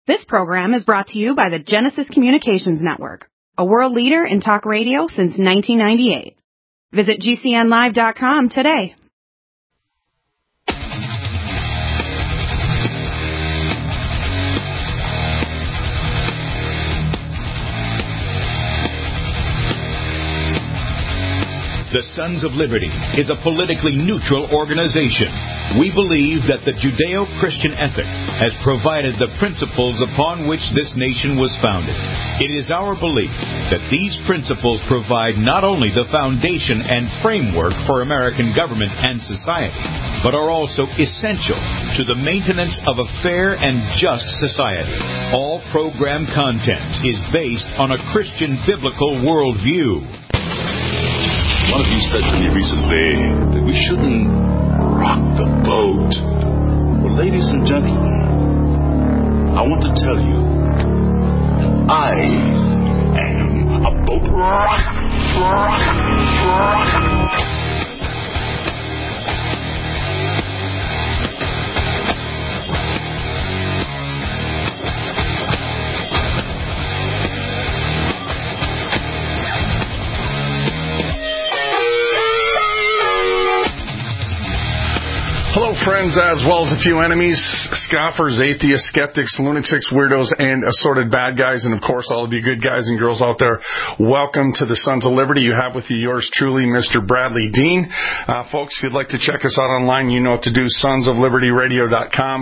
This program is brought to you by the Genesis Communications Network, a world leader in talk radio since 1998. Visit GCNlive.com today. The Sons of Liberty is a politically neutral organization. We believe that the Judeo-Christian ethic has provided the principles upon which this nation was founded. It is our belief that these principles provide not only the foundation and framework for American government and society, but are also essential to the maintenance of a fair and just society. All program content is based on a Christian biblical worldview. One of you said to me recently that we shouldn't rock the boat. Well, ladies and gentlemen, I want to tell you that I am a boat rocker. Hello, friends, as well as a few enemies, scoffers, atheists, skeptics, lunatics, weirdos, and assorted bad guys, and, of course, all of you good guys and girls out there. Welcome to the Sons of Liberty. You have with you yours truly, Mr. Bradley Dean. Folks, if you'd like to check us out online, you know what to do, sonsoflibertyradio.com,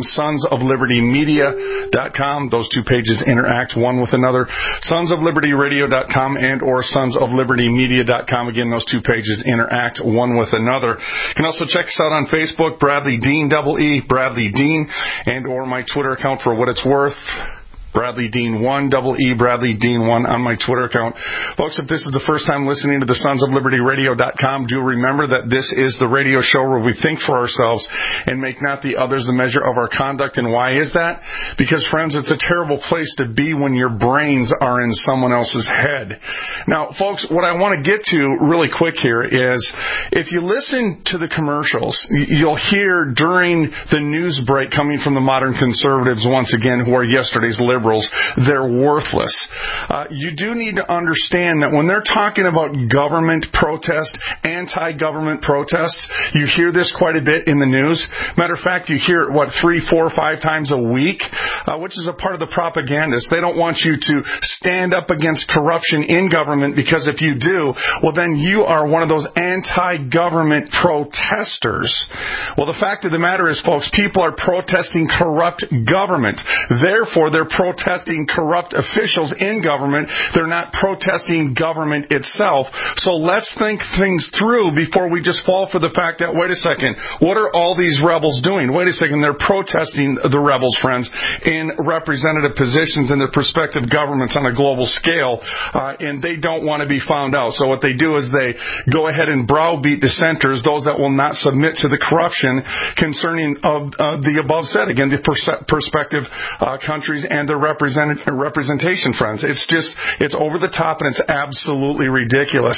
sonsoflibertymedia.com. Those two pages interact one with another. Sonsoflibertyradio.com and or sonsoflibertymedia.com. Again, those two pages interact one with another. You can also check us out on Facebook, Bradley Dean, double E, Bradley Dean, and or my Twitter account for what it's worth. Bradley Dean 1, double E, Bradley Dean 1 on my Twitter account. Folks, if this is the first time listening to the sonsoflibertyradio.com, do remember that this is the radio show where we think for ourselves and make not the others the measure of our conduct. And why is that? Because, friends, it's a terrible place to be when your brains are in someone else's head. Now, folks, what I want to get to really quick here is if you listen to the commercials, you'll hear during the news break coming from the modern conservatives, once again, who are yesterday's liberals, they're worthless. You do need to understand that when they're talking about government protest, anti-government protests, you hear this quite a bit in the news. Matter of fact, you hear it, 3, 4, 5 times a week, which is a part of the propagandists. They don't want you to stand up against corruption in government, because if you do, well, then you are one of those anti-government protesters. Well, the fact of the matter is, folks, people are protesting corrupt government. Therefore, they're protesting corrupt officials in government. They're not protesting government itself. So let's think things through before we just fall for the fact that, wait a second, what are all these rebels doing? Wait a second, they're protesting the rebels, friends, in representative positions in their prospective governments on a global scale, and they don't want to be found out. So what they do is they go ahead and browbeat dissenters, those that will not submit to the corruption concerning the above said. Again, the prospective countries and their representation, friends. It's over the top, and it's absolutely ridiculous.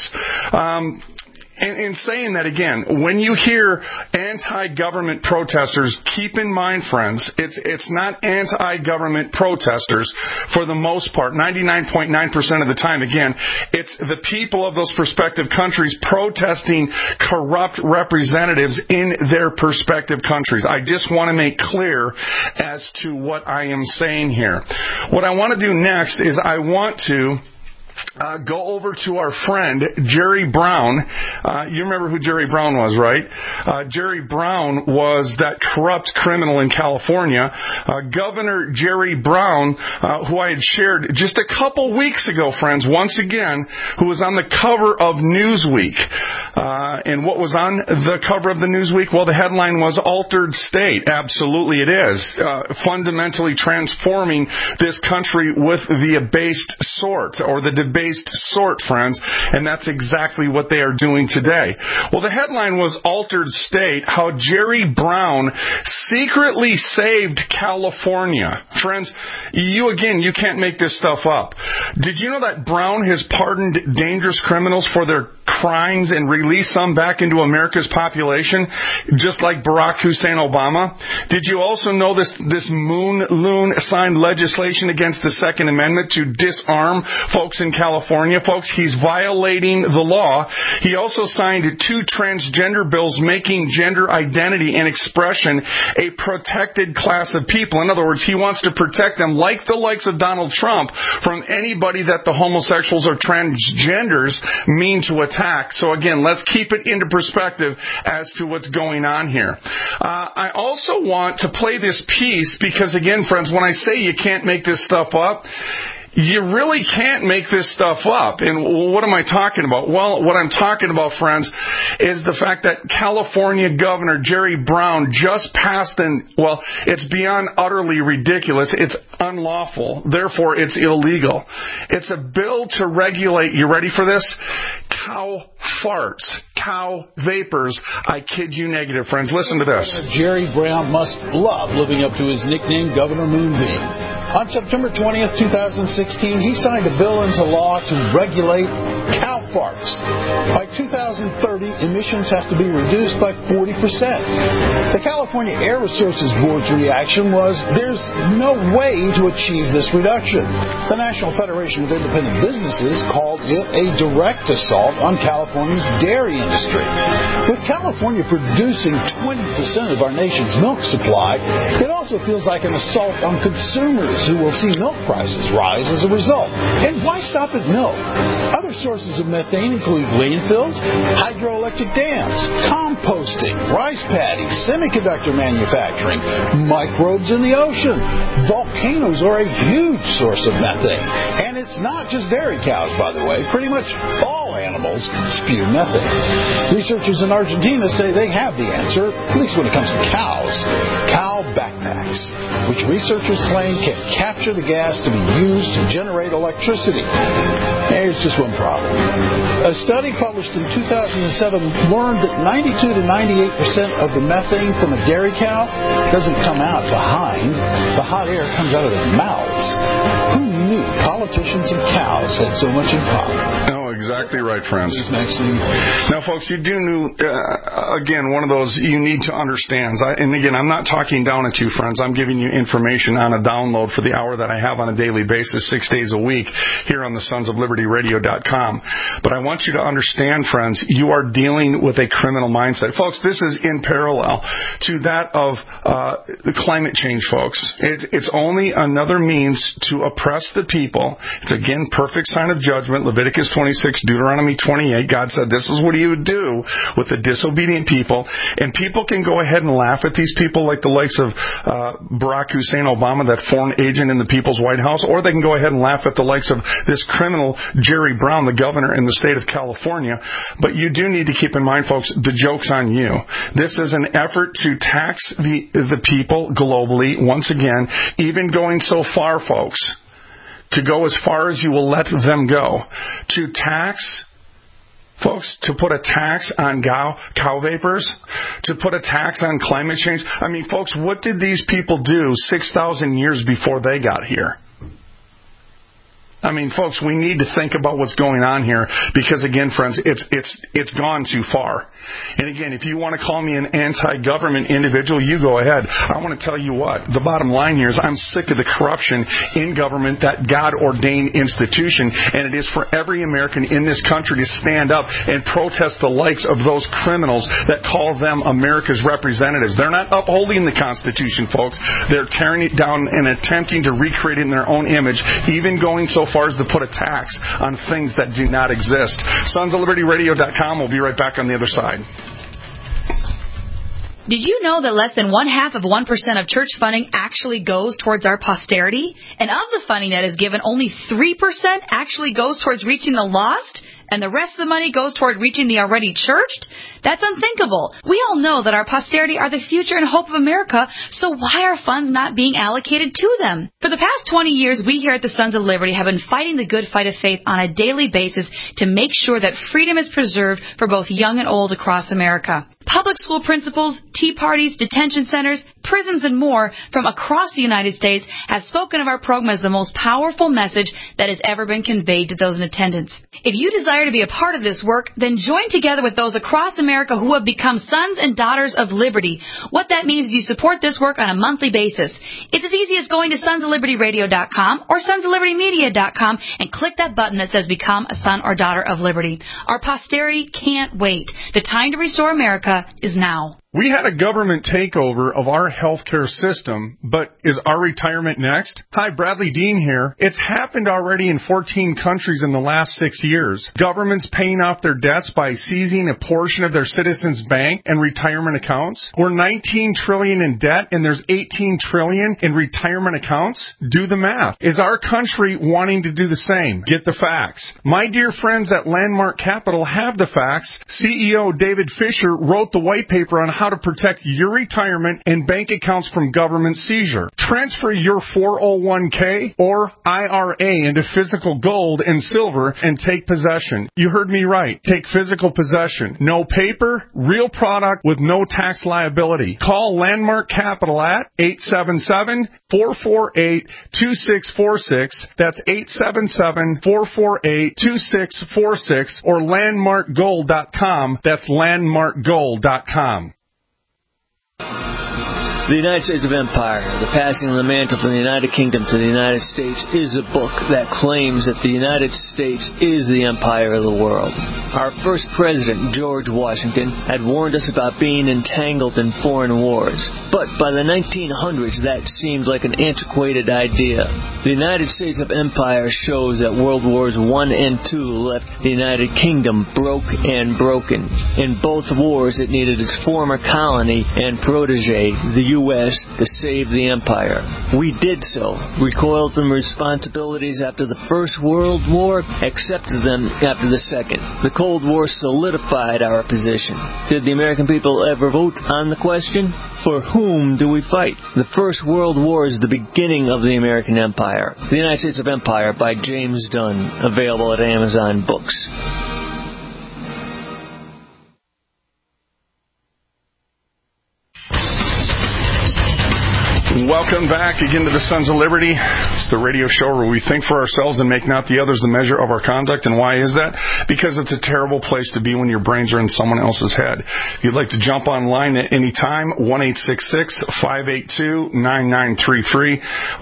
In saying that, again, when you hear anti-government protesters, keep in mind, friends, it's not anti-government protesters for the most part. 99.9% of the time, again, it's the people of those prospective countries protesting corrupt representatives in their prospective countries. I just want to make clear as to what I am saying here. What I want to do next is I want to go over to our friend, Jerry Brown. You remember who Jerry Brown was, right? Jerry Brown was that corrupt criminal in California. Governor Jerry Brown, who I had shared just a couple weeks ago, friends, once again, who was on the cover of Newsweek. And what was on the cover of the Newsweek? Well, the headline was Altered State. Absolutely it is. Fundamentally transforming this country with the abased sort, or the debased sort, friends, and that's exactly what they are doing today. Well, the headline was Altered State, How Jerry Brown Secretly Saved California. Friends, you can't make this stuff up. Did you know that Brown has pardoned dangerous criminals for their crimes and released some back into America's population, just like Barack Hussein Obama? Did you also know this loon signed legislation against the Second Amendment to disarm folks in California? Folks, he's violating the law. He also signed 2 transgender bills making gender identity and expression a protected class of people. In other words, he wants to protect them, like the likes of Donald Trump, from anybody that the homosexuals or transgenders mean to attack. So again, let's keep it into perspective as to what's going on here. I also want to play this piece because, again, friends, when I say you can't make this stuff up, you really can't make this stuff up. And what am I talking about? Well, what I'm talking about, friends, is the fact that California Governor Jerry Brown just passed it's beyond utterly ridiculous. It's unlawful. Therefore, it's illegal. It's a bill to regulate, you ready for this? Cow farts, cow vapors. I kid you negative, friends. Listen to this. Jerry Brown must love living up to his nickname, Governor Moonbeam. On September 20th, 2016, he signed a bill into law to regulate cow farts. By 2030, emissions have to be reduced by 40%. The California Air Resources Board's reaction was, there's no way to achieve this reduction. The National Federation of Independent Businesses called it a direct assault on California's dairy industry. With California producing 20% of our nation's milk supply, it also feels like an assault on consumers who will see milk prices rise as a result. And why stop at milk? Other sources of methane include landfills, hydroelectric dams, composting, rice paddies, semiconductor manufacturing, microbes in the ocean. Volcanoes are a huge source of methane. And it's not just dairy cows, by the way. Pretty much all animals spew methane. Researchers in Argentina say they have the answer, at least when it comes to cows. Cow backpacks, which researchers claim can capture the gas to be used to generate electricity. There's just one problem. A study published in 2007 learned that 92 to 98% of the methane from a dairy cow doesn't come out behind. The hot air comes out of their mouths. Who knew politicians and cows had so much in common? Exactly right, friends. Now, folks, you do know, again, one of those you need to understand. And again, I'm not talking down at you, friends. I'm giving you information on a download for the hour that I have on a daily basis, 6 days a week, here on the sonsoflibertyradio.com. But I want you to understand, friends, you are dealing with a criminal mindset. Folks, this is in parallel to that of the climate change, folks. It's only another means to oppress the people. It's, again, perfect sign of judgment. Leviticus 26. Deuteronomy 28, God said this is what he would do with the disobedient people. And people can go ahead and laugh at these people like the likes of Barack Hussein Obama, that foreign agent in the People's White House, or they can go ahead and laugh at the likes of this criminal Jerry Brown, the governor in the state of California. But you do need to keep in mind, folks, the joke's on you. This is an effort to tax the people globally, once again, even going so far, folks, to go as far as you will let them go. To tax, folks, to put a tax on cow vapors, to put a tax on climate change. I mean, folks, what did these people do 6,000 years before they got here? I mean, folks, we need to think about what's going on here because, again, friends, it's gone too far. And again, if you want to call me an anti-government individual, you go ahead. I want to tell you what. The bottom line here is I'm sick of the corruption in government, that God-ordained institution, and it is for every American in this country to stand up and protest the likes of those criminals that call them America's representatives. They're not upholding the Constitution, folks. They're tearing it down and attempting to recreate it in their own image, even going so far as to put a tax on things that do not exist. SonsOfLibertyRadio.com. We'll be right back on the other side. Did you know that less than 0.5% of church funding actually goes towards our posterity? And of the funding that is given, only 3% actually goes towards reaching the lost? and the rest of the money goes toward reaching the already churched? That's unthinkable. We all know that our posterity are the future and hope of America, so why are funds not being allocated to them? For the past 20 years, we here at the Sons of Liberty have been fighting the good fight of faith on a daily basis to make sure that freedom is preserved for both young and old across America. Public school principals, tea parties, detention centers, prisons, and more from across the United States have spoken of our program as the most powerful message that has ever been conveyed to those in attendance. If you desire to be a part of this work, then join together with those across America who have become sons and daughters of liberty. What that means is you support this work on a monthly basis. It's as easy as going to sonsoflibertyradio.com or sonsoflibertymedia.com and click that button that says Become a Son or Daughter of Liberty. Our posterity can't wait. The time to restore America is now. We had a government takeover of our healthcare system, but is our retirement next? Hi, Bradley Dean here. It's happened already in 14 countries in the last 6 years. Governments paying off their debts by seizing a portion of their citizens' bank and retirement accounts. We're $19 trillion in debt and there's $18 trillion in retirement accounts. Do the math. Is our country wanting to do the same? Get the facts. My dear friends at Landmark Capital have the facts. CEO David Fisher wrote the white paper on how to protect your retirement and bank accounts from government seizure. Transfer your 401k or IRA into physical gold and silver and take possession. You heard me right. Take physical possession. No paper, real product with no tax liability. Call Landmark Capital at 877-448-2646. That's 877-448-2646 or landmarkgold.com. That's landmarkgold.com. The United States of Empire, The Passing of the Mantle from the United Kingdom to the United States, is a book that claims that the United States is the empire of the world. Our first president, George Washington, had warned us about being entangled in foreign wars. But by the 1900s, that seemed like an antiquated idea. The United States of Empire shows that World Wars I and II left the United Kingdom broke and broken. In both wars, it needed its former colony and protege, the U.S., to save the empire. We did so, recoiled from responsibilities after the First World War, accepted them after the Second. The Cold War solidified our position. Did the American people ever vote on the question? For whom do we fight? The First World War is the beginning of the American empire. The United States of Empire by James Dunn, available at Amazon Books. Welcome back again to the Sons of Liberty. It's the radio show where we think for ourselves and make not the others the measure of our conduct. And why is that? Because it's a terrible place to be when your brains are in someone else's head. If you'd like to jump online at any time, 1-866-582-9933.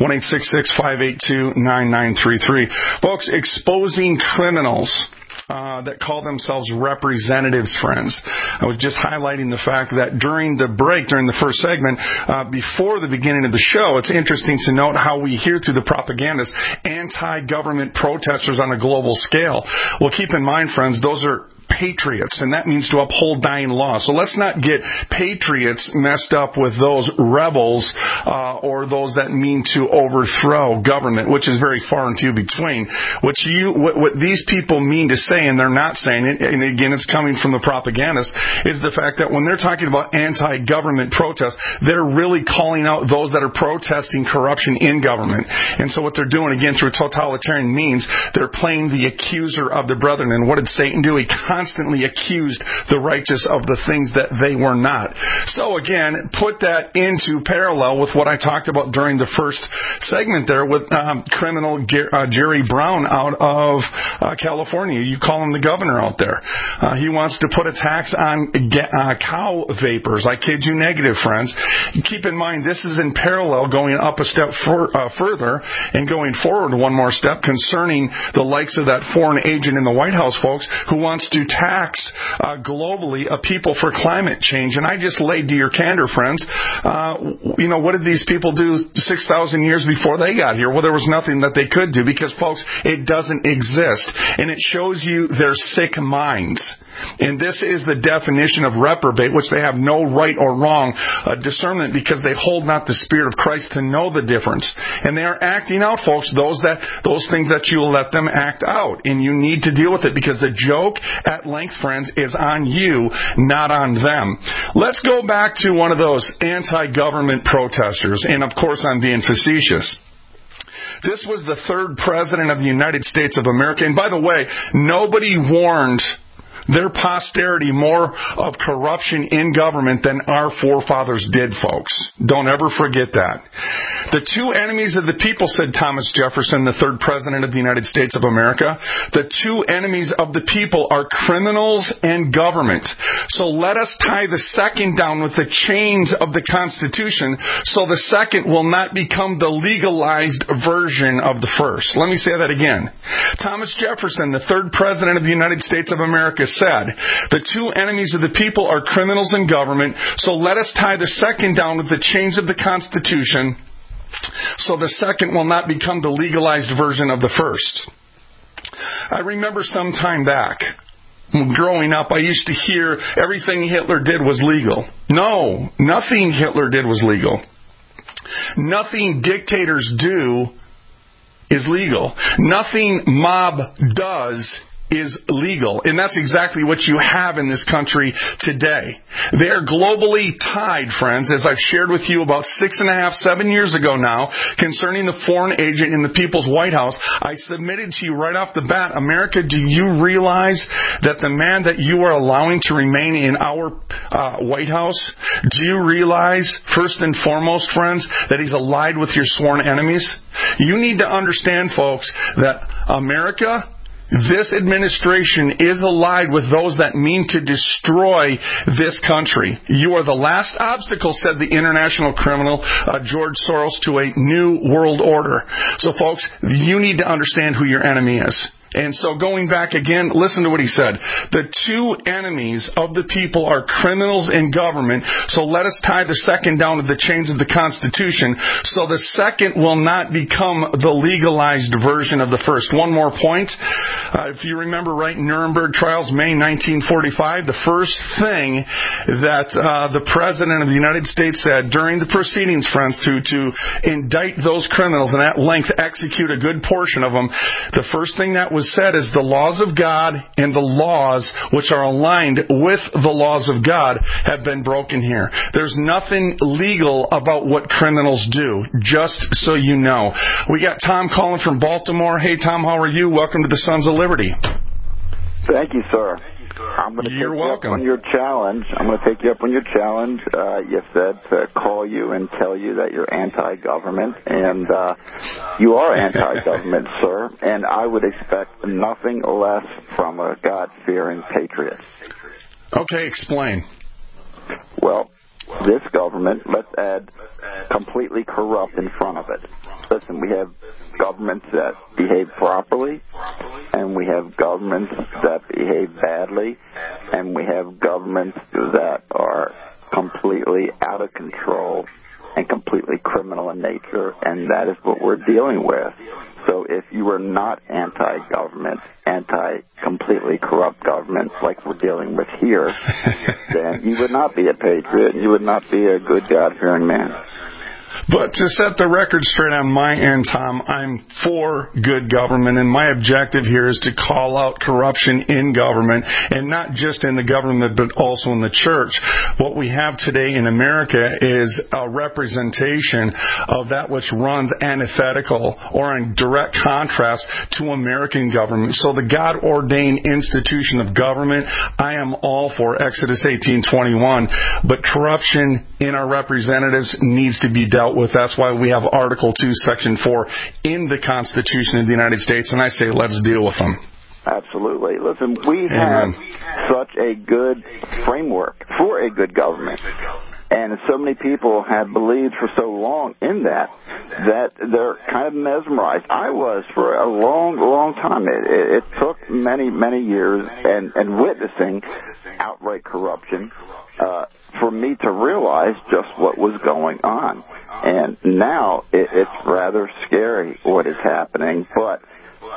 1-866-582-9933. Folks, exposing criminals that call themselves representatives, friends. I was just highlighting the fact that during the break, during the first segment, before the beginning of the show, it's interesting to note how we hear through the propagandists anti-government protesters on a global scale. Well, keep in mind, friends, those are patriots, and that means to uphold dying law. So let's not get patriots messed up with those rebels or those that mean to overthrow government, which is very far and few between. What these people mean to say, and they're not saying it, and again, it's coming from the propagandists, is the fact that when they're talking about anti-government protest, they're really calling out those that are protesting corruption in government. And so what they're doing, again, through totalitarian means, they're playing the accuser of the brethren. And what did Satan do? He constantly accused the righteous of the things that they were not. So again, put that into parallel with what I talked about during the first segment there with criminal Jerry Brown out of California. You call him the governor out there. He wants to put a tax on cow vapors. I kid you negative, friends. Keep in mind, this is in parallel going up a step further and going forward one more step concerning the likes of that foreign agent in the White House, folks, who wants to tax globally a people for climate change. And I just laid to your candor, friends. What did these people do 6,000 years before they got here? Well, there was nothing that they could do because, folks, it doesn't exist. And it shows you their sick minds. And this is the definition of reprobate, which they have no right or wrong discernment, because they hold not the Spirit of Christ to know the difference. And they are acting out, folks, those things that you will let them act out. And you need to deal with it, because the joke at length, friends, is on you, not on them. Let's go back to one of those anti-government protesters. And of course, I'm being facetious. This was the third president of the United States of America. And by the way, nobody warned their posterity more of corruption in government than our forefathers did, folks. Don't ever forget that. The two enemies of the people, said Thomas Jefferson, the third president of the United States of America, the two enemies of the people are criminals and government. So let us tie the second down with the chains of the Constitution, so the second will not become the legalized version of the first. Let me say that again. Thomas Jefferson, the third president of the United States of America, said, the two enemies of the people are criminals and government, so let us tie the second down with the chains of the Constitution, so the second will not become the legalized version of the first. I remember some time back, growing up, I used to hear everything Hitler did was legal. No, nothing Hitler did was legal. Nothing dictators do is legal. Nothing mob does is legal. And that's exactly what you have in this country today. They are globally tied, friends, as I've shared with you about 6.5, 7 years ago now, concerning the foreign agent in the People's White House. I submitted to you right off the bat, America, do you realize that the man that you are allowing to remain in our White House, do you realize, first and foremost, friends, that he's allied with your sworn enemies? You need to understand, folks, that America, this administration is allied with those that mean to destroy this country. You are the last obstacle, said the international criminal George Soros, to a new world order. So, folks, you need to understand who your enemy is. And so going back again, listen to what he said. The two enemies of the people are criminals and government, so let us tie the second down to the chains of the Constitution, so the second will not become the legalized version of the first. One more point. If you remember right, Nuremberg trials, May 1945, the first thing that the President of the United States said during the proceedings, friends, to indict those criminals and at length execute a good portion of them, the first thing that was said is the laws of God and the laws which are aligned with the laws of God have been broken here. There's nothing legal about what criminals do, just so you know. We got Tom calling from Baltimore. Hey, Tom, how are you? Welcome to the Sons of Liberty. Thank you, sir. I'm going to take you up on your challenge. You said to call you and tell you that you're anti-government, and you are anti-government, sir, and I would expect nothing less from a God-fearing patriot. Okay, explain. Well, this government, let's add completely corrupt in front of it. Listen, we have governments that behave properly, and we have governments that behave badly, and we have governments that are completely out of control and completely criminal in nature, and that is what we're dealing with. So if you were not anti-government, anti-completely corrupt government like we're dealing with here, then you would not be a patriot, and you would not be a good God-fearing man. But to set the record straight on my end, Tom, I'm for good government, and my objective here is to call out corruption in government, and not just in the government, but also in the church. What we have today in America is a representation of that which runs antithetical or in direct contrast to American government. So the God-ordained institution of government, I am all for Exodus 18:21, but corruption in our representatives needs to be dealt with. That's why we have Article 2, Section 4 in the Constitution of the United States, and I say let's deal with them. Absolutely. Listen, we have such a good framework for a good government, and so many people have believed for so long in that they're kind of mesmerized. I was for a long, long time. It took many, many years and witnessing outright corruption for me to realize just what was going on. And now it's rather scary what is happening, but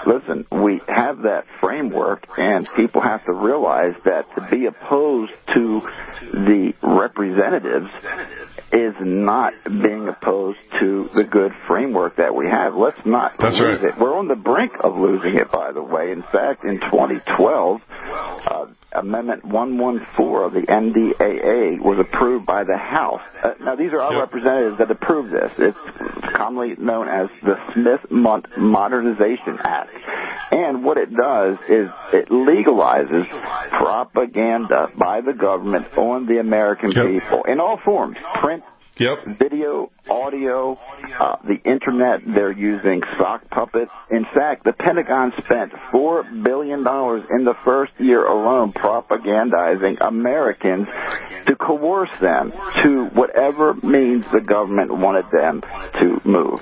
listen, we have that framework, and people have to realize that to be opposed to the representatives is not being opposed to the good framework that we have. Let's not lose it. We're on the brink of losing it, by the way. In fact, in 2012, Amendment 114 of the NDAA was approved by the House. Now, these are our representatives that approved this. It's commonly known as the Smith Modernization Act. And what it does is it legalizes propaganda by the government on the American people in all forms, print, video, audio, the Internet. They're using sock puppets. In fact, the Pentagon spent $4 billion in the first year alone propagandizing Americans to coerce them to whatever means the government wanted them to move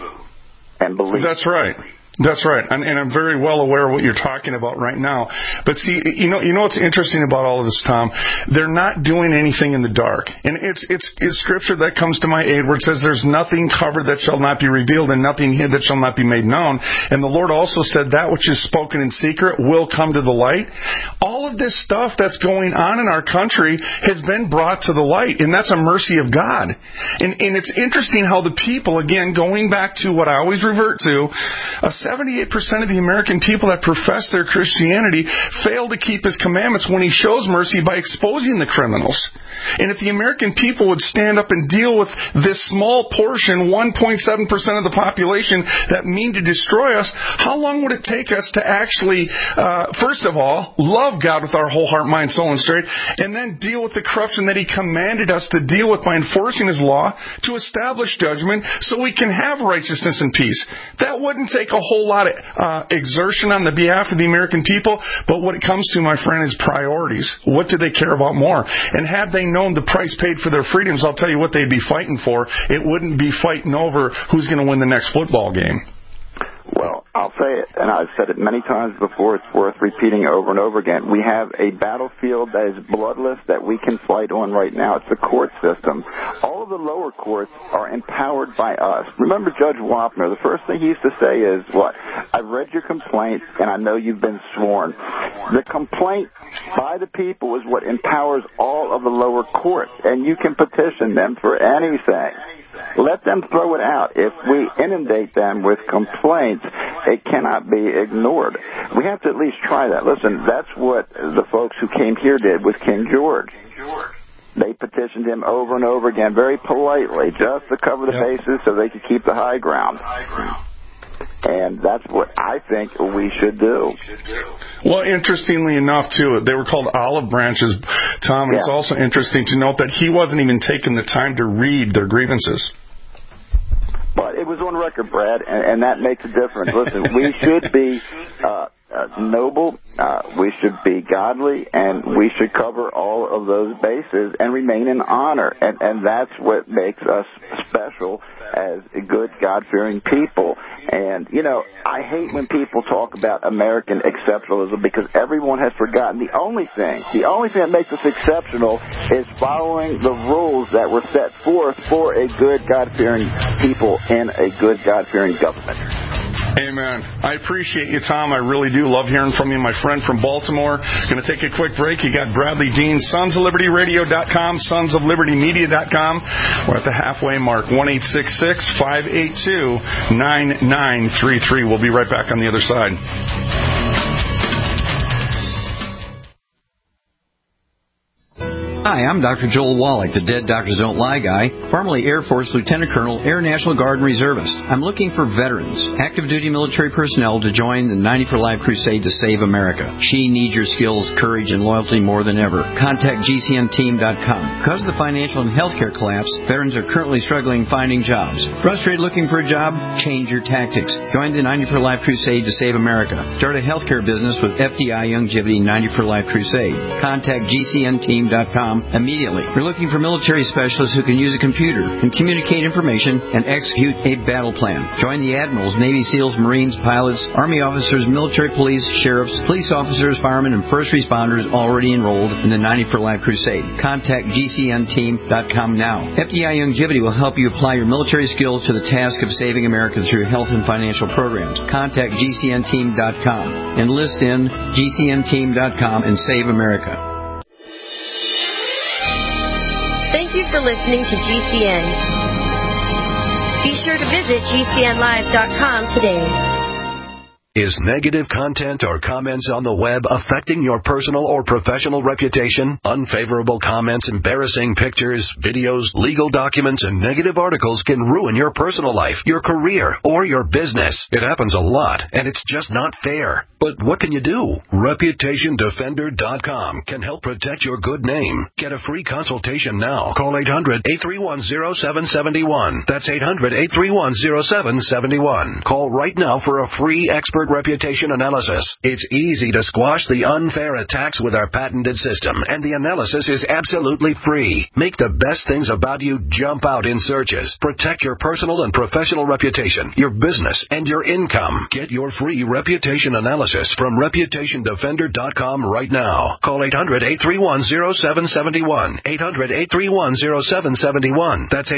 and believe. That's right. That's right, and I'm very well aware of what you're talking about right now. But see, you know what's interesting about all of this, Tom? They're not doing anything in the dark, and it's scripture that comes to my aid where it says, "There's nothing covered that shall not be revealed, and nothing hid that shall not be made known." And the Lord also said, "That which is spoken in secret will come to the light." All of this stuff that's going on in our country has been brought to the light, and that's a mercy of God. And it's interesting how the people, again, going back to what I always revert to, 78% of the American people that profess their Christianity fail to keep His commandments when He shows mercy by exposing the criminals. And if the American people would stand up and deal with this small portion, 1.7% of the population that mean to destroy us, how long would it take us to actually, first of all, love God with our whole heart, mind, soul, and strength, and then deal with the corruption that He commanded us to deal with by enforcing His law to establish judgment so we can have righteousness and peace? That wouldn't take a whole lot of exertion on the behalf of the American people, but what it comes to, my friend, is priorities. What do they care about more? And had they known the price paid for their freedoms, I'll tell you what they'd be fighting for. It wouldn't be fighting over who's going to win the next football game. Well, I'll say it, and I've said it many times before, it's worth repeating over and over again. We have a battlefield that is bloodless that we can fight on right now. It's the court system. All of the lower courts are empowered by us. Remember Judge Wapner, the first thing he used to say is, what? I've read your complaint, and I know you've been sworn. The complaint by the people is what empowers all of the lower courts, and you can petition them for anything. Let them throw it out. If we inundate them with complaints, it cannot be ignored. We have to at least try that. Listen, that's what the folks who came here did with King George. They petitioned him over and over again, very politely, just to cover the bases so they could keep the high ground. And that's what I think we should do. Well, interestingly enough, too, they were called olive branches, Tom, and it's also interesting to note that he wasn't even taking the time to read their grievances. But it was on record, Brad, and that makes a difference. Listen, we should be noble, we should be godly, and we should cover all of those bases and remain in honor. And that's what makes us special as good, God-fearing people. And, you know, I hate when people talk about American exceptionalism because everyone has forgotten the only thing that makes us exceptional is following the rules that were set forth for a good, God-fearing people in a good, God-fearing government. Amen. I appreciate you, Tom. I really do love hearing from you, my friend from Baltimore. Going to take a quick break. You got Bradley Dean, sonsoflibertyradio.com, sonsoflibertymedia.com. We're at the halfway mark, 1-866-582-9933. We'll be right back on the other side. Hi, I'm Dr. Joel Wallach, the Dead Doctors Don't Lie guy, formerly Air Force Lieutenant Colonel, Air National Guard and Reservist. I'm looking for veterans, active duty military personnel to join the 90 for Life crusade to save America. She needs your skills, courage, and loyalty more than ever. Contact GCNteam.com. Because of the financial and healthcare collapse, veterans are currently struggling finding jobs. Frustrated looking for a job? Change your tactics. Join the 90 for Life crusade to save America. Start a healthcare business with FDI Longevity 90 for Life crusade. Contact GCNteam.com GCNteam.com immediately. We're looking for military specialists who can use a computer and communicate information and execute a battle plan. Join the admirals, Navy SEALs, Marines, pilots, Army officers, military police, sheriffs, police officers, firemen, and first responders already enrolled in the 90 for Life Crusade. Contact GCNteam.com now. FDI Longevity will help you apply your military skills to the task of saving America through health and financial programs. Contact GCNteam.com. Enlist in GCNteam.com and save America. Thank you for listening to GCN. Be sure to visit GCNlive.com today. Is negative content or comments on the web affecting your personal or professional reputation? Unfavorable comments, embarrassing pictures, videos, legal documents, and negative articles can ruin your personal life, your career, or your business. It happens a lot, and it's just not fair. But what can you do? ReputationDefender.com can help protect your good name. Get a free consultation now. Call 800-831-0771. That's 800-831-0771. Call right now for a free expert reputation analysis. It's easy to squash the unfair attacks with our patented system, and the analysis is absolutely free. Make the best things about you jump out in searches. Protect your personal and professional reputation, your business, and your income. Get your free reputation analysis from ReputationDefender.com right now. Call 800-831-0771. 800-831-0771. That's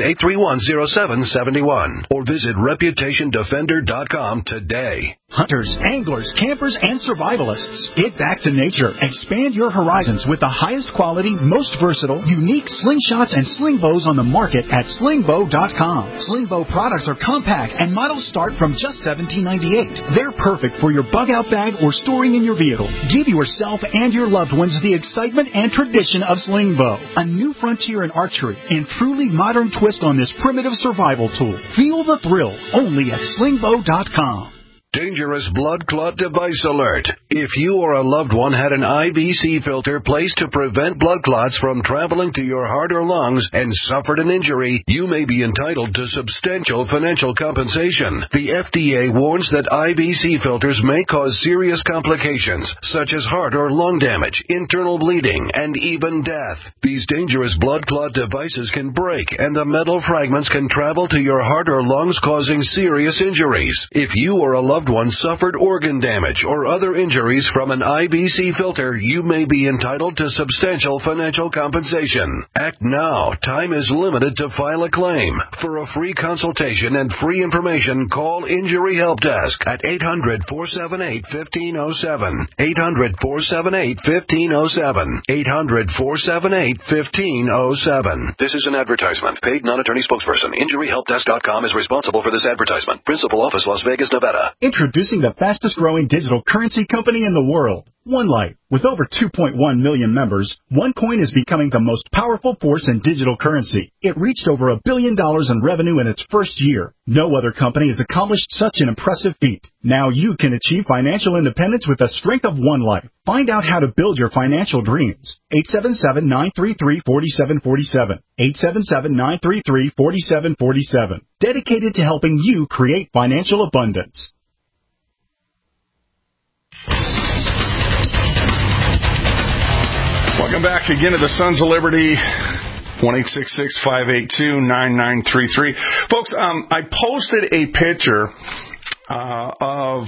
800-831-0771. Or visit ReputationDefender.com today. Hunters, anglers, campers, and survivalists. Get back to nature. Expand your horizons with the highest quality, most versatile, unique slingshots and sling bows on the market at slingbow.com. Slingbow products are compact and models start from just $17.98. They're perfect for your bug-out bag or storing in your vehicle. Give yourself and your loved ones the excitement and tradition of Slingbow. A new frontier in archery and truly modern twist on this primitive survival tool. Feel the thrill only at slingbow.com. Dangerous blood clot device alert. If you or a loved one had an IVC filter placed to prevent blood clots from traveling to your heart or lungs and suffered an injury, you may be entitled to substantial financial compensation. The FDA warns that IVC filters may cause serious complications, such as heart or lung damage, internal bleeding, and even death. These dangerous blood clot devices can break, and the metal fragments can travel to your heart or lungs, causing serious injuries. If you or a loved one suffered organ damage or other injuries from an IVC filter, you may be entitled to substantial financial compensation. Act now. Time is limited to file a claim. For a free consultation and free information, call Injury Help Desk at 800-478-1507. 800-478-1507. 800-478-1507. This is an advertisement. Paid non-attorney spokesperson. InjuryHelpDesk.com is responsible for this advertisement. Principal office, Las Vegas, Nevada. Introducing the fastest-growing digital currency company in the world, OneLife. With over 2.1 million members, OneCoin is becoming the most powerful force in digital currency. It reached over $1 billion in revenue in its first year. No other company has accomplished such an impressive feat. Now you can achieve financial independence with the strength of OneLife. Find out how to build your financial dreams. 877-933-4747. 877-933-4747. Dedicated to helping you create financial abundance. Welcome back again to the Sons of Liberty, 1-866-582-9933. Folks, I posted a picture of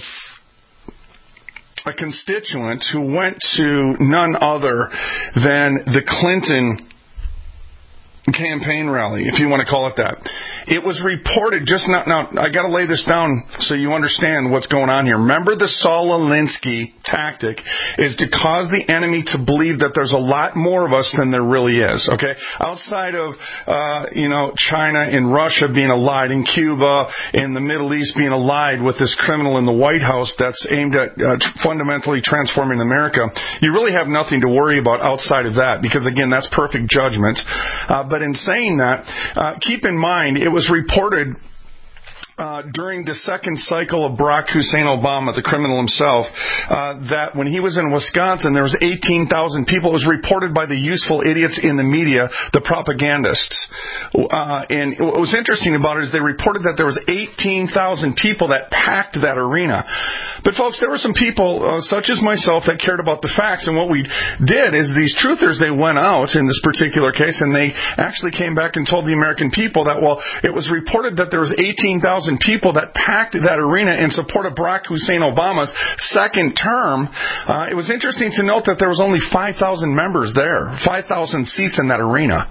a constituent who went to none other than the Clinton campaign rally, if you want to call it that. It was reported just now, I got to lay this down so you understand what's going on here. Remember, the Saul Alinsky tactic is to cause the enemy to believe that there's a lot more of us than there really is, okay? Outside of, China and Russia being allied, and Cuba and the Middle East being allied with this criminal in the White House that's aimed at fundamentally transforming America, you really have nothing to worry about outside of that, because, again, that's perfect judgment. But in saying that, keep in mind, it was reported during the second cycle of Barack Hussein Obama, the criminal himself, that when he was in Wisconsin, there was 18,000 people. It was reported by the useful idiots in the media, the propagandists. And what was interesting about it is they reported that there was 18,000 people that packed that arena. But folks, there were some people, such as myself, that cared about the facts. And what we did is these truthers, they went out in this particular case, and they actually came back and told the American people that, well, it was reported that there was 18,000 people that packed that arena in support of Barack Hussein Obama's second term. It was interesting to note that there was only 5,000 members there, 5,000 seats in that arena.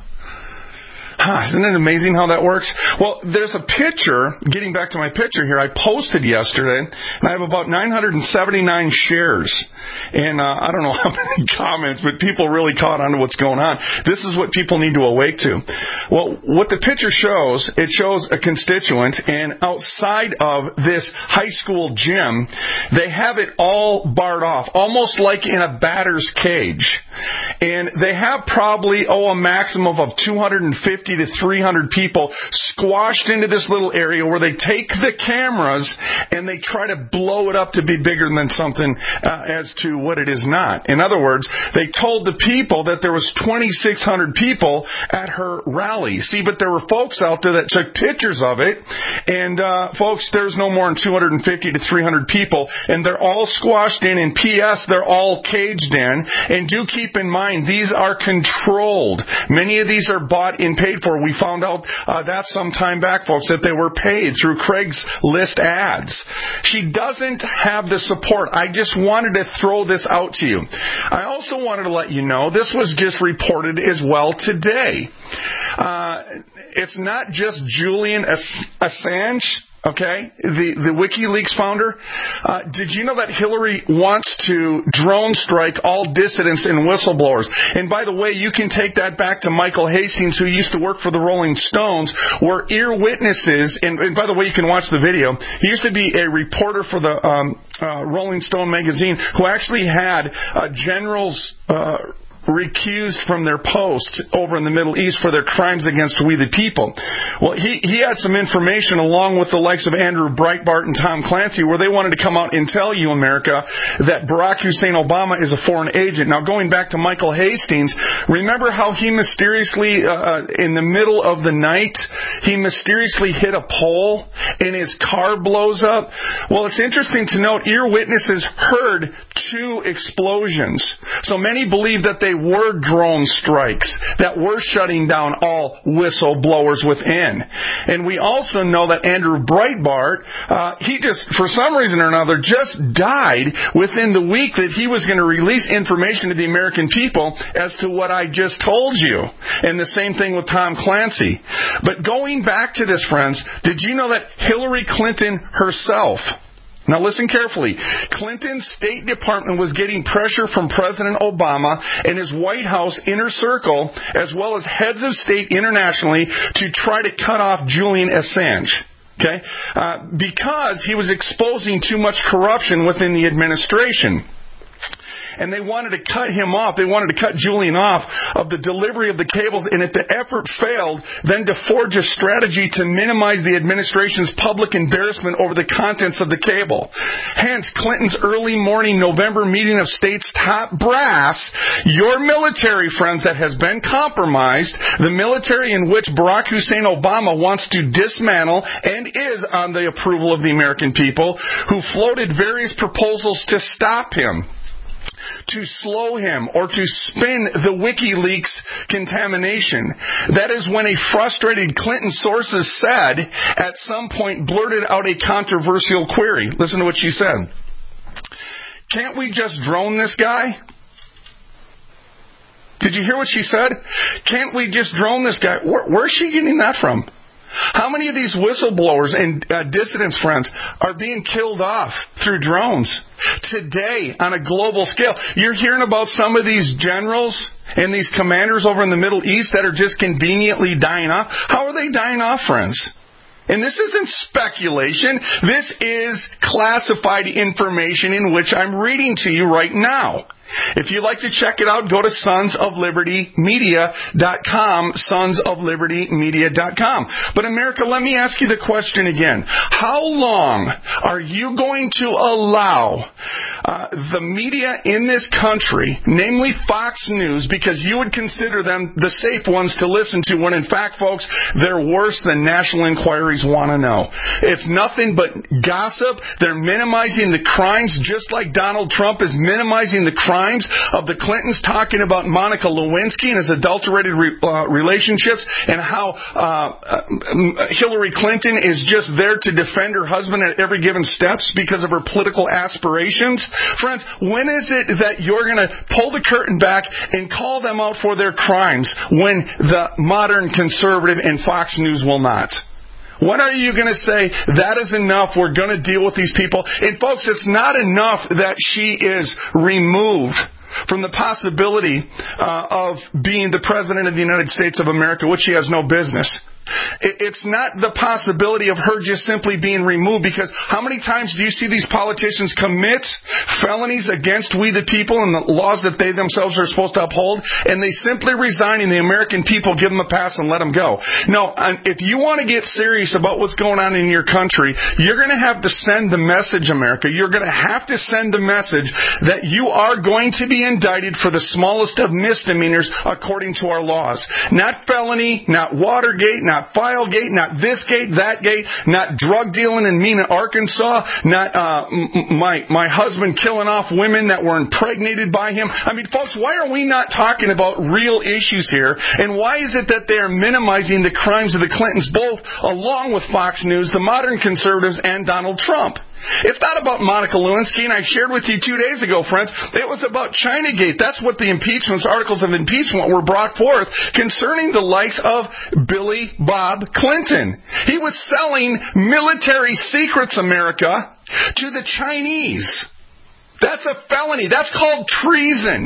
Isn't it amazing how that works? Well, there's a picture, getting back to my picture here, I posted yesterday, and I have about 979 shares. And I don't know how many comments, but people really caught on to what's going on. This is what people need to awake to. Well, what the picture shows, it shows a constituent, and outside of this high school gym, they have it all barred off, almost like in a batter's cage. And they have probably, a maximum of 250 to 300 people squashed into this little area where they take the cameras and they try to blow it up to be bigger than something as to what it is not. In other words, they told the people that there was 2,600 people at her rally. See, but there were folks out there that took pictures of it, and folks, there's no more than 250 to 300 people, and they're all squashed in, and P.S., they're all caged in, and do keep in mind, these are controlled. Many of these are bought and paid for. We found out that some time back, folks, that they were paid through Craigslist ads. She doesn't have the support. I just wanted to throw this out to you. I also wanted to let you know, this was just reported as well today. It's not just Julian Assange. Okay, the WikiLeaks founder. Did you know that Hillary wants to drone strike all dissidents and whistleblowers? And by the way, you can take that back to Michael Hastings, who used to work for the Rolling Stones, where ear witnesses, and by the way, you can watch the video. He used to be a reporter for the Rolling Stone magazine, who actually had generals recused from their posts over in the Middle East for their crimes against we the people. Well, he had some information along with the likes of Andrew Breitbart and Tom Clancy where they wanted to come out and tell you, America, that Barack Hussein Obama is a foreign agent. Now, going back to Michael Hastings, remember how he mysteriously, in the middle of the night, he mysteriously hit a pole and his car blows up? Well, it's interesting to note, ear witnesses heard 2 explosions. So many believe that they were drone strikes that were shutting down all whistleblowers within. And we also know that Andrew Breitbart, he just, for some reason or another, just died within the week that he was going to release information to the American people as to what I just told you. And the same thing with Tom Clancy. But going back to this, friends, did you know that Hillary Clinton herself, now listen carefully, Clinton's State Department was getting pressure from President Obama and his White House inner circle, as well as heads of state internationally, to try to cut off Julian Assange. Okay? Because he was exposing too much corruption within the administration. And they wanted to cut him off. They wanted to cut Julian off of the delivery of the cables. And if the effort failed, then to forge a strategy to minimize the administration's public embarrassment over the contents of the cable. Hence, Clinton's early morning November meeting of states' top brass, your military, friends, that has been compromised, the military in which Barack Hussein Obama wants to dismantle and is on the approval of the American people, who floated various proposals to stop him, to slow him, or to spin the WikiLeaks contamination. That is when a frustrated Clinton sources said, at some point blurted out a controversial query. Listen to what she said. Can't we just drone this guy? Did you hear what she said? Can't we just drone this guy? Where's she getting that from? How many of these whistleblowers and dissidents, friends, are being killed off through drones today on a global scale? You're hearing about some of these generals and these commanders over in the Middle East that are just conveniently dying off. How are they dying off, friends? And this isn't speculation. This is classified information in which I'm reading to you right now. If you'd like to check it out, go to sonsoflibertymedia.com, sonsoflibertymedia.com. But America, let me ask you the question again. How long are you going to allow the media in this country, namely Fox News, because you would consider them the safe ones to listen to, when in fact, folks, they're worse than national inquiries want to know. It's nothing but gossip. They're minimizing the crimes just like Donald Trump is minimizing the crimes of the Clintons, talking about Monica Lewinsky and his adulterated relationships, and how Hillary Clinton is just there to defend her husband at every given steps because of her political aspirations. Friends, when is it that you're going to pull the curtain back and call them out for their crimes when the modern conservative and Fox News will not? When are you going to say, that is enough, we're going to deal with these people? And folks, it's not enough that she is removed from the possibility of being the President of the United States of America, which she has no business. It's not the possibility of her just simply being removed, because how many times do you see these politicians commit felonies against we the people and the laws that they themselves are supposed to uphold, and they simply resign and the American people give them a pass and let them go? No, if you want to get serious about what's going on in your country, you're going to have to send the message, America. You're going to have to send the message that you are going to be indicted for the smallest of misdemeanors according to our laws. Not felony, not Watergate, not Filegate, not this gate, that gate, not drug dealing in Mena, Arkansas, not my husband killing off women that were impregnated by him. I mean, folks, why are we not talking about real issues here? And why is it that they are minimizing the crimes of the Clintons, both along with Fox News, the modern conservatives, and Donald Trump? It's not about Monica Lewinsky, and I shared with you 2 days ago, friends, it was about Chinagate. That's what the articles of impeachment were brought forth concerning the likes of Billy Bob Clinton. He was selling military secrets, America, to the Chinese. That's a felony. That's called treason.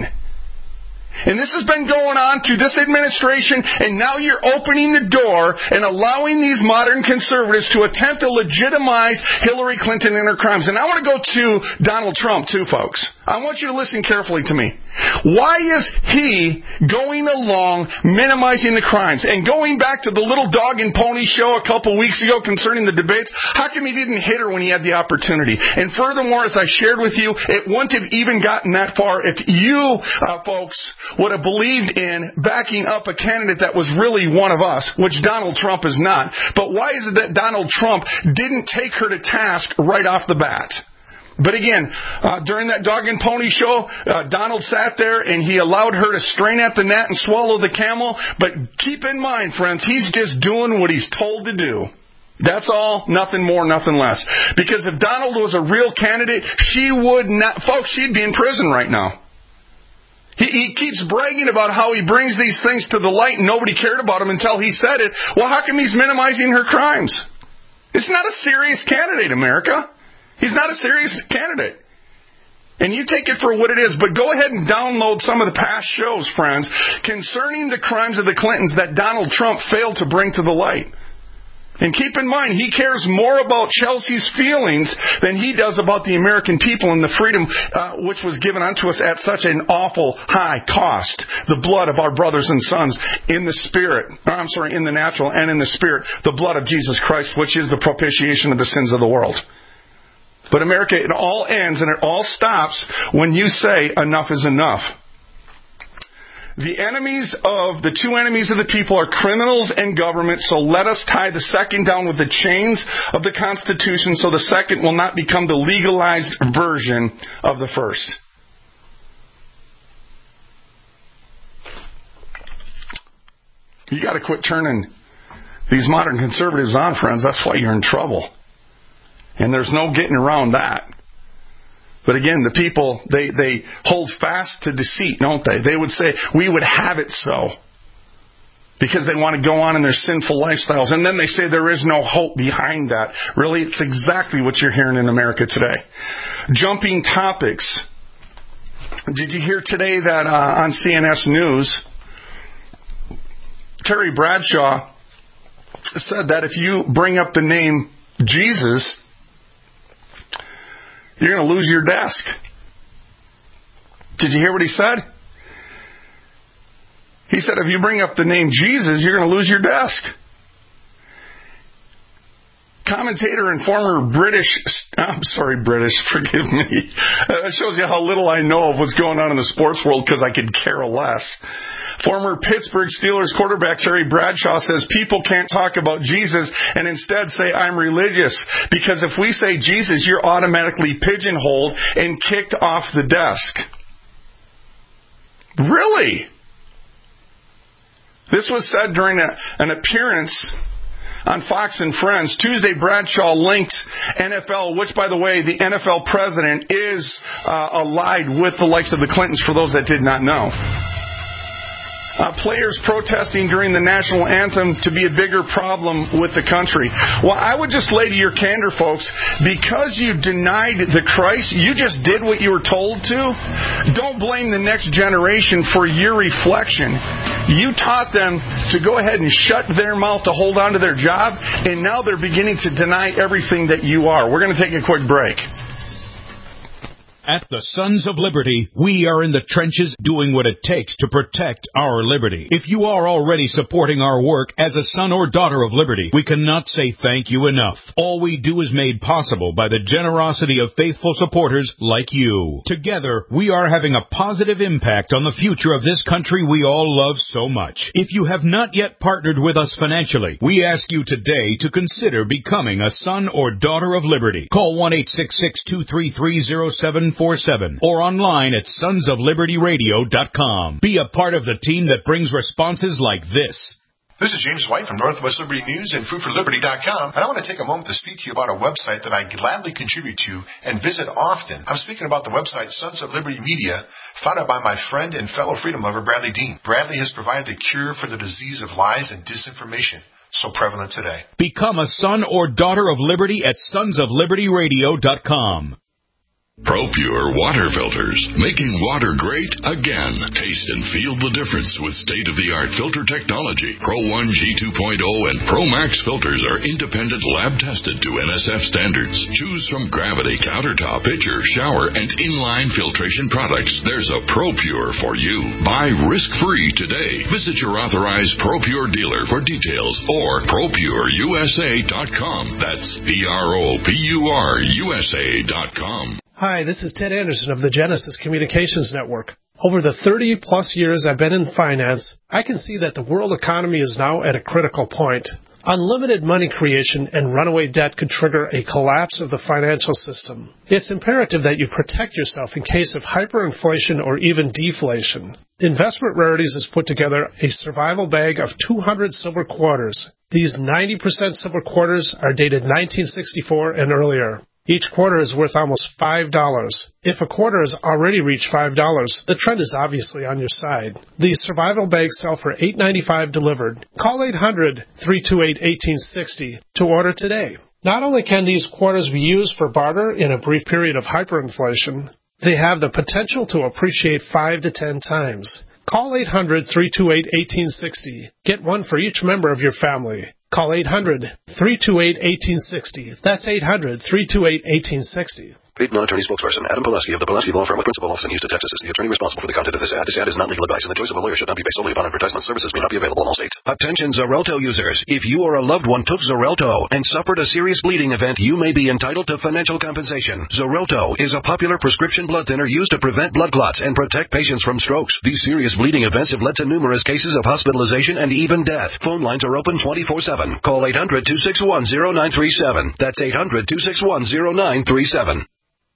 And this has been going on through this administration, and now you're opening the door and allowing these modern conservatives to attempt to legitimize Hillary Clinton and her crimes. And I want to go to Donald Trump, too, folks. I want you to listen carefully to me. Why is he going along minimizing the crimes? And going back to the little dog and pony show a couple weeks ago concerning the debates, how come he didn't hit her when he had the opportunity? And furthermore, as I shared with you, it wouldn't have even gotten that far if you, folks, would have believed in backing up a candidate that was really one of us, which Donald Trump is not. But why is it that Donald Trump didn't take her to task right off the bat? But again, during that dog and pony show, Donald sat there and he allowed her to strain at the gnat and swallow the camel. But keep in mind, friends, he's just doing what he's told to do. That's all, nothing more, nothing less. Because if Donald was a real candidate, she would not, folks, she'd be in prison right now. He keeps bragging about how he brings these things to the light and nobody cared about him until he said it. Well, how come he's minimizing her crimes? It's not a serious candidate, America. He's not a serious candidate. And you take it for what it is, but go ahead and download some of the past shows, friends, concerning the crimes of the Clintons that Donald Trump failed to bring to the light. And keep in mind, he cares more about Chelsea's feelings than he does about the American people and the freedom which was given unto us at such an awful high cost. The blood of our brothers and sons in the spirit, in the natural and in the spirit, the blood of Jesus Christ, which is the propitiation of the sins of the world. But America, it all ends and it all stops when you say enough is enough. The two enemies of the people are criminals and government, so let us tie the second down with the chains of the Constitution so the second will not become the legalized version of the first. You got to quit turning these modern conservatives on, friends. That's why you're in trouble. And there's no getting around that. But again, the people, they hold fast to deceit, don't they? They would say, we would have it so. Because they want to go on in their sinful lifestyles. And then they say there is no hope behind that. Really, it's exactly what you're hearing in America today. Jumping topics. Did you hear today that on CNS News, Terry Bradshaw said that if you bring up the name Jesus, you're going to lose your desk. Did you hear what he said? He said if you bring up the name Jesus, you're going to lose your desk. Commentator and former British, forgive me. That shows you how little I know of what's going on in the sports world because I could care less. Former Pittsburgh Steelers quarterback Terry Bradshaw says people can't talk about Jesus and instead say I'm religious because if we say Jesus, you're automatically pigeonholed and kicked off the desk. Really? This was said during an appearance on Fox and Friends. Tuesday, Bradshaw linked NFL, which, by the way, the NFL president is allied with the likes of the Clintons, for those that did not know. Players protesting during the national anthem to be a bigger problem with the country. Well, I would just lay to your candor, folks, because you denied the Christ, you just did what you were told to. Don't blame the next generation for your reflection. You taught them to go ahead and shut their mouth to hold on to their job, and now they're beginning to deny everything that you are. We're going to take a quick break. At the Sons of Liberty, we are in the trenches doing what it takes to protect our liberty. If you are already supporting our work as a son or daughter of liberty, we cannot say thank you enough. All we do is made possible by the generosity of faithful supporters like you. Together, we are having a positive impact on the future of this country we all love so much. If you have not yet partnered with us financially, we ask you today to consider becoming a son or daughter of liberty. Call 1-866-233-0747 or online at sonsoflibertyradio.com. Be a part of the team that brings responses like this. This is James White from Northwest Liberty News and foodforliberty.com, and I want to take a moment to speak to you about a website that I gladly contribute to and visit often. I'm speaking about the website Sons of Liberty Media, founded by my friend and fellow freedom lover Bradley Dean. Bradley has provided the cure for the disease of lies and disinformation, so prevalent today. Become a son or daughter of liberty at sonsoflibertyradio.com. ProPure water filters, making water great again. Taste and feel the difference with state-of-the-art filter technology. Pro 1 G2.0 and Pro Max filters are independent lab-tested to NSF standards. Choose from Gravity, Countertop, Pitcher, Shower, and Inline filtration products. There's a ProPure for you. Buy risk-free today. Visit your authorized ProPure dealer for details or ProPureUSA.com. That's ProPureUSA.com. Hi, this is Ted Anderson of the Genesis Communications Network. Over the 30-plus years I've been in finance, I can see that the world economy is now at a critical point. Unlimited money creation and runaway debt could trigger a collapse of the financial system. It's imperative that you protect yourself in case of hyperinflation or even deflation. Investment Rarities has put together a survival bag of 200 silver quarters. These 90% silver quarters are dated 1964 and earlier. Each quarter is worth almost $5. If a quarter has already reached $5, the trend is obviously on your side. These survival bags sell for $8.95 delivered. Call 800-328-1860 to order today. Not only can these quarters be used for barter in a brief period of hyperinflation, they have the potential to appreciate 5 to 10 times. Call 800-328-1860. Get one for each member of your family. Call 800-328-1860. That's 800-328-1860. Paid non-attorney spokesperson Adam Pulaski of the Pulaski Law Firm with principal office in Houston, Texas is the attorney responsible for the content of this ad. This ad is not legal advice, and the choice of a lawyer should not be based solely upon advertisement. Services may not be available in all states. Attention Xarelto users. If you or a loved one took Xarelto and suffered a serious bleeding event, you may be entitled to financial compensation. Xarelto is a popular prescription blood thinner used to prevent blood clots and protect patients from strokes. These serious bleeding events have led to numerous cases of hospitalization and even death. Phone lines are open 24/7. Call 800-261-0937. That's 800-261-0937.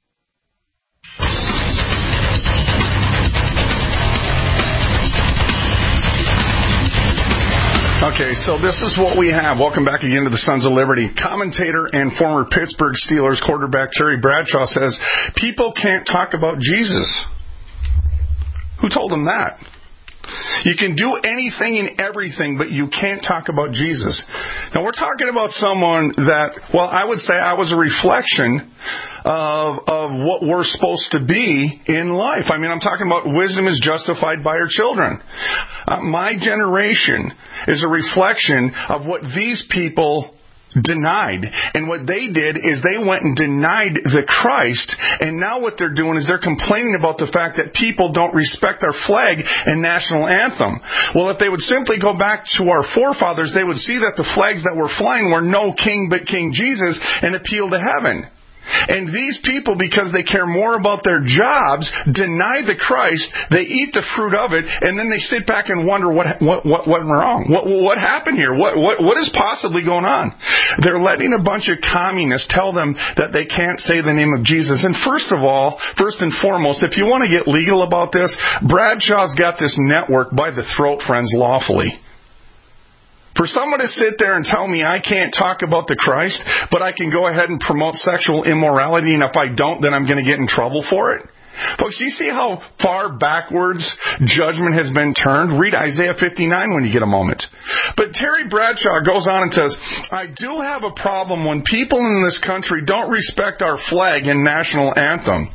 Okay, so this is what we have. Welcome back again to the Sons of Liberty. Commentator and former Pittsburgh Steelers quarterback Terry Bradshaw says, people can't talk about Jesus. Who told him that? You can do anything and everything, but you can't talk about Jesus. Now, we're talking about someone that, well, I would say I was a reflection of what we're supposed to be in life. I mean, I'm talking about wisdom is justified by her children. My generation is a reflection of what these people denied. And what they did is they went and denied the Christ, and now what they're doing is they're complaining about the fact that people don't respect our flag and national anthem. Well, if they would simply go back to our forefathers, they would see that the flags that were flying were no king but King Jesus and appeal to heaven. And these people, because they care more about their jobs, deny the Christ, they eat the fruit of it, and then they sit back and wonder what went wrong. What happened here? What is possibly going on? They're letting a bunch of communists tell them that they can't say the name of Jesus. And first and foremost, if you want to get legal about this, Bradshaw's got this network by the throat, friends, lawfully. For someone to sit there and tell me I can't talk about the Christ, but I can go ahead and promote sexual immorality, and if I don't, then I'm going to get in trouble for it? Folks, do you see how far backwards judgment has been turned? Read Isaiah 59 when you get a moment. But Terry Bradshaw goes on and says, I do have a problem when people in this country don't respect our flag and national anthem.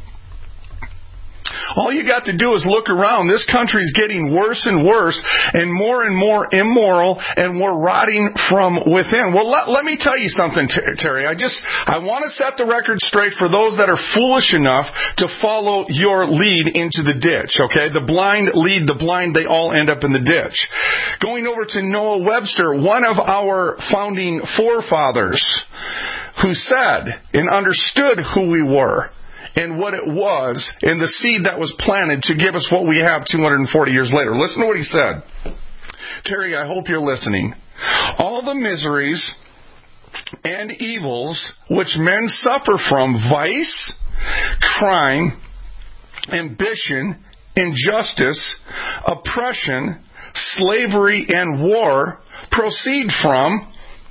All you got to do is look around. This country's getting worse and worse and more immoral, and we're rotting from within. Well, let me tell you something, Terry. I want to set the record straight for those that are foolish enough to follow your lead into the ditch, okay? The blind lead the blind, they all end up in the ditch. Going over to Noah Webster, one of our founding forefathers, who said and understood who we were and what it was, and the seed that was planted to give us what we have 240 years later. Listen to what he said. Terry, I hope you're listening. All the miseries and evils which men suffer from vice, crime, ambition, injustice, oppression, slavery, and war proceed from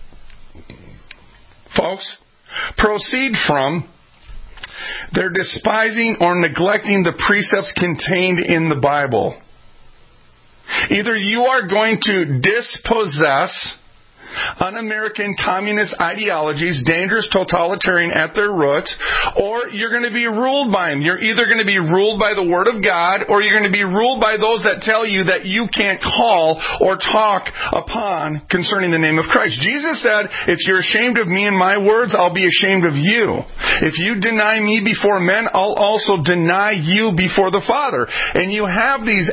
they're despising or neglecting the precepts contained in the Bible. Either you are going to dispossess un-American communist ideologies, dangerous, totalitarian at their roots, or you're going to be ruled by them. You're either going to be ruled by the Word of God, or you're going to be ruled by those that tell you that you can't call or talk upon concerning the name of Christ. Jesus said, if you're ashamed of me and my words, I'll be ashamed of you. If you deny me before men, I'll also deny you before the Father. And you have these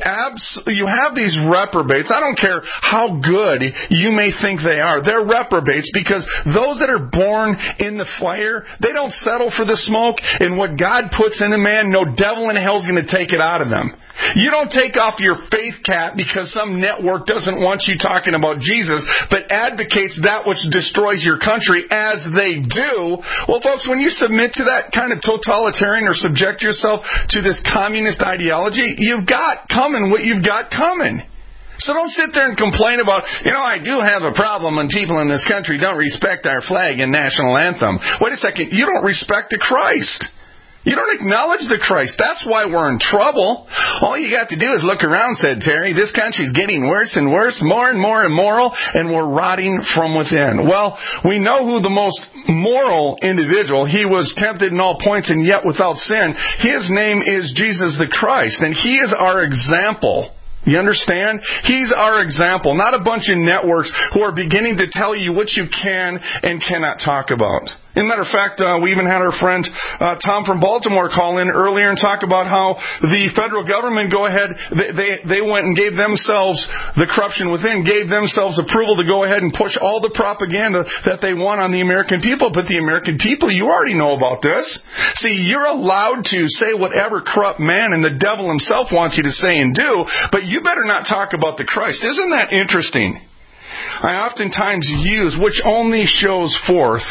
reprobates. I don't care how good you may think they are. They're reprobates, because those that are born in the fire, they don't settle for the smoke, and what God puts in a man, no devil in hell is going to take it out of them. You don't take off your faith cap because some network doesn't want you talking about Jesus, but advocates that which destroys your country, as they do. Well, folks, when you submit to that kind of totalitarian or subject yourself to this communist ideology, you've got coming what you've got coming. So don't sit there and complain about, I do have a problem when people in this country don't respect our flag and national anthem. Wait a second, you don't respect the Christ. You don't acknowledge the Christ. That's why we're in trouble. All you got to do is look around, said Terry. This country's getting worse and worse, more and more immoral, and we're rotting from within. Well, we know who the most moral individual. He was tempted in all points and yet without sin. His name is Jesus the Christ, and He is our example. You understand? He's our example, not a bunch of networks who are beginning to tell you what you can and cannot talk about. As a matter of fact, we even had our friend Tom from Baltimore call in earlier and talk about how the federal government they went and gave themselves the corruption within, gave themselves approval to go ahead and push all the propaganda that they want on the American people. But the American people, you already know about this. See, you're allowed to say whatever corrupt man and the devil himself wants you to say and do, but you better not talk about the Christ. Isn't that interesting? I oftentimes use, which only shows forth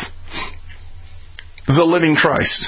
the living Christ.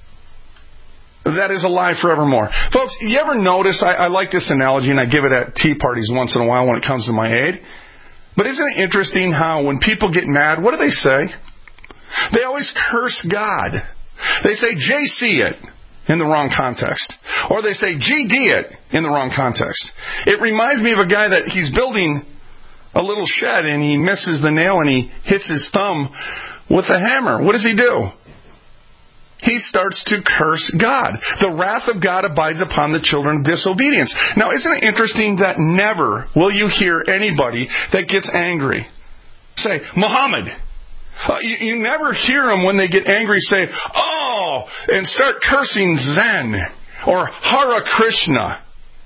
That is alive forevermore. Folks, you ever notice, I like this analogy, and I give it at tea parties once in a while when it comes to my aid. But isn't it interesting how when people get mad, what do they say? They always curse God. They say, JC it. in the wrong context. Or they say GD it in the wrong context. It reminds me of a guy that he's building a little shed and he misses the nail and he hits his thumb with a hammer. What does he do? He starts to curse God. The wrath of God abides upon the children of disobedience. Now, isn't it interesting that never will you hear anybody that gets angry say, Muhammad. You never hear them when they get angry say, oh, and start cursing Zen or Hare Krishna.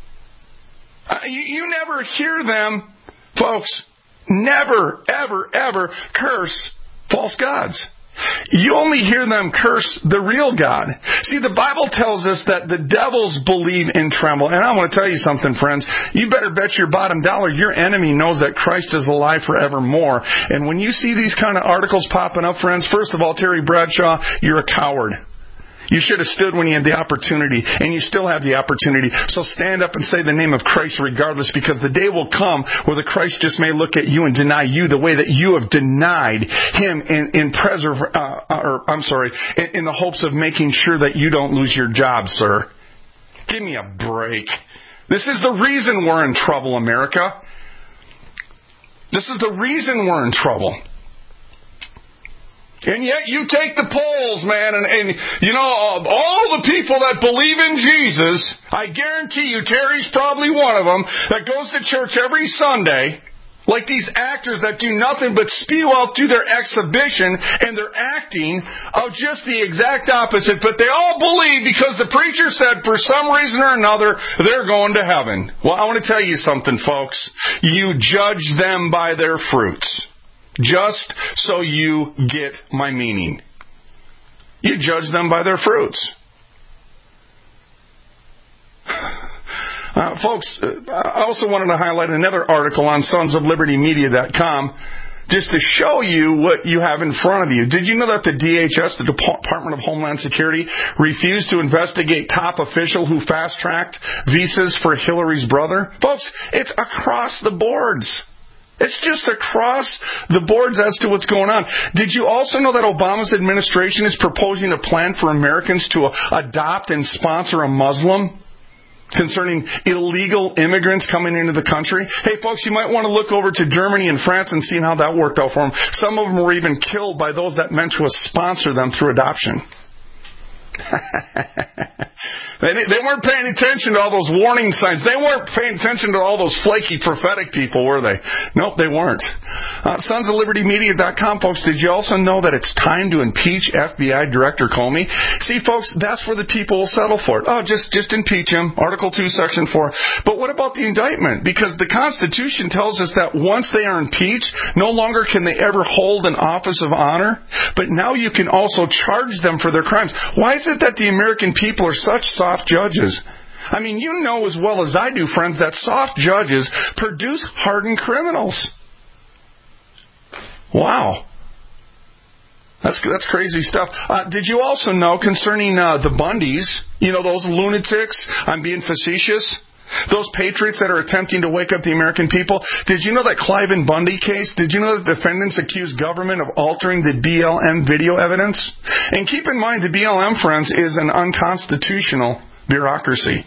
You never hear them, folks, never, ever, ever curse false gods. You only hear them curse the real God. See, the Bible tells us that the devils believe and tremble. And I want to tell you something, friends. You better bet your bottom dollar your enemy knows that Christ is alive forevermore. And when you see these kind of articles popping up, friends, first of all, Terry Bradshaw, you're a coward. You should have stood when you had the opportunity, and you still have the opportunity. So stand up and say the name of Christ regardless, because the day will come where the Christ just may look at you and deny you the way that you have denied Him in the hopes of making sure that you don't lose your job, sir. Give me a break. This is the reason we're in trouble, America. This is the reason we're in trouble. And yet you take the polls, man, and you know, all the people that believe in Jesus, I guarantee you Terry's probably one of them, that goes to church every Sunday, like these actors that do nothing but spew out through their exhibition and their acting of just the exact opposite, but they all believe because the preacher said for some reason or another they're going to heaven. Well, I want to tell you something, folks. You judge them by their fruits. Just so you get my meaning. You judge them by their fruits. Folks, I also wanted to highlight another article on sonsoflibertymedia.com just to show you what you have in front of you. Did you know that the DHS, the Department of Homeland Security, refused to investigate top official who fast-tracked visas for Hillary's brother? Folks, it's across the boards. It's just across the boards as to what's going on. Did you also know that Obama's administration is proposing a plan for Americans to adopt and sponsor a Muslim concerning illegal immigrants coming into the country? Hey, folks, you might want to look over to Germany and France and see how that worked out for them. Some of them were even killed by those that meant to sponsor them through adoption. They weren't paying attention to all those warning signs. They weren't paying attention to all those flaky prophetic people, were they? Nope, they weren't. SonsOfLibertyMedia.com, folks, did you also know that it's time to impeach FBI Director Comey? See, folks, that's where the people will settle for it. Oh, just impeach him. Article 2, Section 4. But what about the indictment? Because the Constitution tells us that once they are impeached, no longer can they ever hold an office of honor, but now you can also charge them for their crimes. Why is it that the American people are such soft judges? I mean, you know as well as I do, friends, that soft judges produce hardened criminals. Wow. That's crazy stuff. Did you also know concerning the Bundys, you know, those lunatics, I'm being facetious, those patriots that are attempting to wake up the American people? Did you know that Cliven Bundy case, did you know that defendants accused government of altering the BLM video evidence? And keep in mind, the BLM, friends, is an unconstitutional bureaucracy.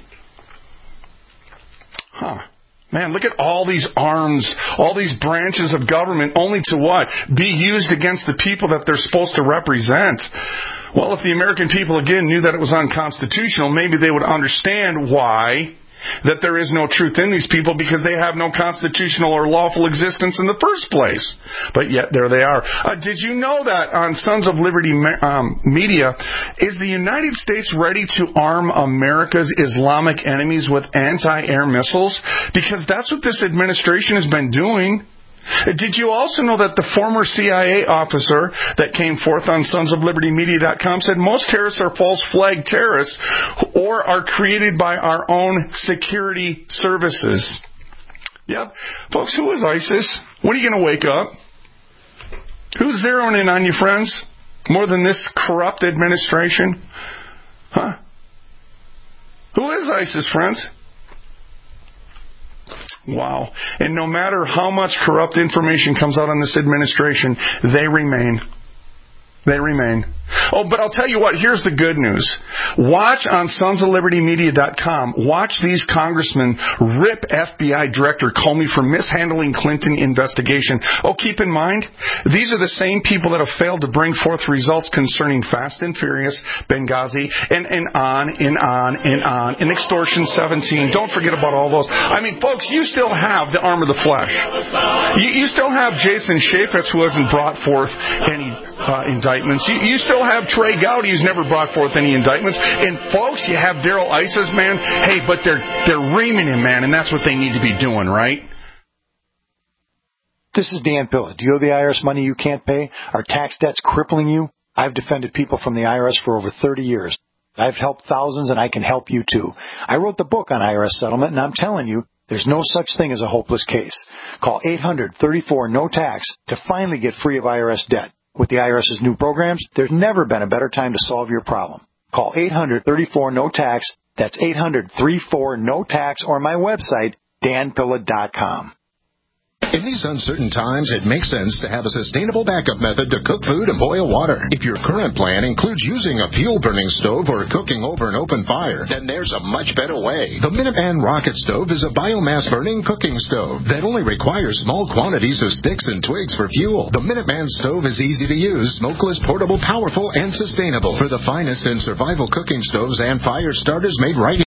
Man, look at all these arms, all these branches of government, only to what? Be used against the people that they're supposed to represent. Well, if the American people, again, knew that it was unconstitutional, maybe they would understand why that there is no truth in these people, because they have no constitutional or lawful existence in the first place. But yet, there they are. Did you know that on Sons of Liberty Media, is the United States ready to arm America's Islamic enemies with anti-air missiles? Because that's what this administration has been doing. Did you also know that the former CIA officer that came forth on SonsOfLibertyMedia.com said most terrorists are false flag terrorists or are created by our own security services? Yep. Folks, who is ISIS? When are you going to wake up? Who's zeroing in on you, friends? More than this corrupt administration? Huh? Who is ISIS, friends? Wow. And no matter how much corrupt information comes out on this administration, they remain. They remain. Oh, but I'll tell you what, here's the good news. Watch on sonsoflibertymedia.com, watch these congressmen rip FBI director Comey for mishandling Clinton investigation. Oh, keep in mind, these are the same people that have failed to bring forth results concerning Fast and Furious, Benghazi, and on, and Extortion 17. Don't forget about all those. I mean, folks, you still have the arm of the flesh. You still have Jason Chaffetz, who hasn't brought forth any indictments. You still have Trey Gowdy, who's never brought forth any indictments. And folks, you have Daryl Isis, man. Hey, but they're reaming him, man, and that's what they need to be doing, right? This is Dan Pilla. Do you owe the IRS money you can't pay? Are tax debts crippling you? I've defended people from the IRS for over 30 years. I've helped thousands, and I can help you too. I wrote the book on IRS settlement, and I'm telling you, there's no such thing as a hopeless case. Call 800-34-NO-TAX to finally get free of IRS debt. With the IRS's new programs, there's never been a better time to solve your problem. Call 800-34-NO-TAX. That's 800-34-NO-TAX, or my website, danpilla.com. In these uncertain times, it makes sense to have a sustainable backup method to cook food and boil water. If your current plan includes using a fuel-burning stove or cooking over an open fire, then there's a much better way. The Minuteman Rocket Stove is a biomass-burning cooking stove that only requires small quantities of sticks and twigs for fuel. The Minuteman Stove is easy to use, smokeless, portable, powerful, and sustainable. For the finest in survival cooking stoves and fire starters made right